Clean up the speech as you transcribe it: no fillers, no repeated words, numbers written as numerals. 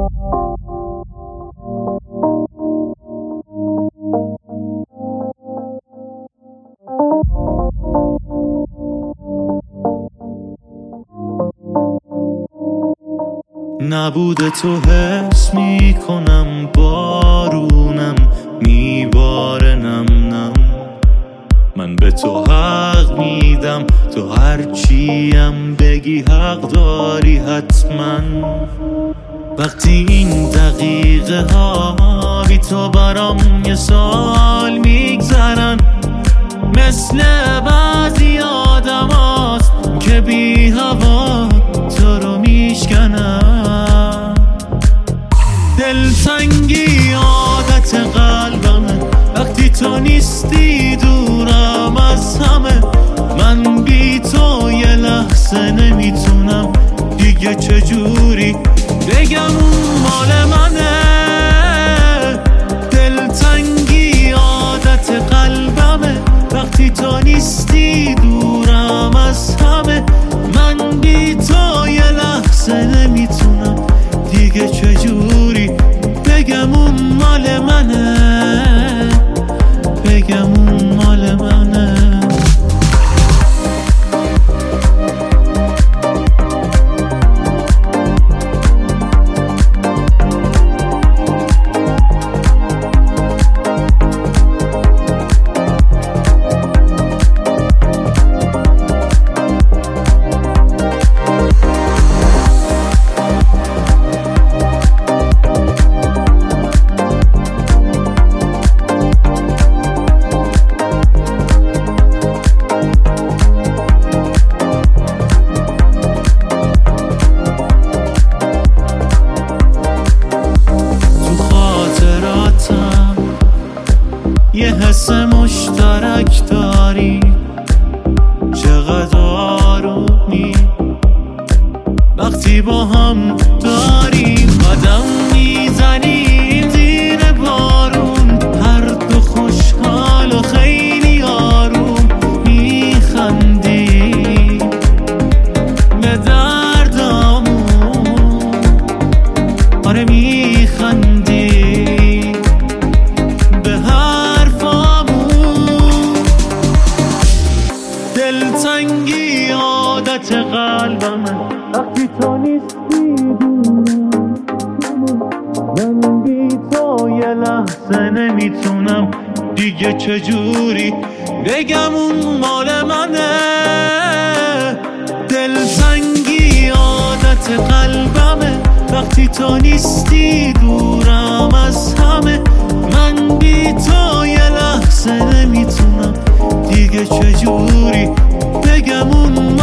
نبود تو حس میکنم بارونم میباره نم نم. من به تو حق میدم، تو هرچیم بگی حق داری حتما. وقتی این دقیقه ها بی تو برام یه سال میگذرن، مثل بعضی آدم هاست که بی هوا تو رو میشکنن. دلتنگی عادت قلبمه، وقتی تو نیستی دورم از همه. من بی تو یه لحظه نمیتونم دیگه، چجوری بگم اون مال منه. دلتنگی عادت قلبمه، وقتی تو نیستی دورم از همه. من بی تو یه لحظه نمیتونم دیگه، چجوری بگم اون مال منه، بگم اون مال منه. یه حس مشترک داری، چقدر آرومی وقتی با هم داریم قدم میزنیم زیر بارون. هر دو خوشحال و خیلی آروم میخندیم به دردامون. آره میخندیم به دلتنگی عادت قلبمه، وقتی تو نیستی دورم. من بی تو یه لحظه نمیتونم دیگه، چجوری بگم اون مال منه. دلتنگی عادت قلبمه، وقتی تو نیستی دورم از همه. من بی تو یه لحظه نمیتونم دیگه، چجوری بگم اون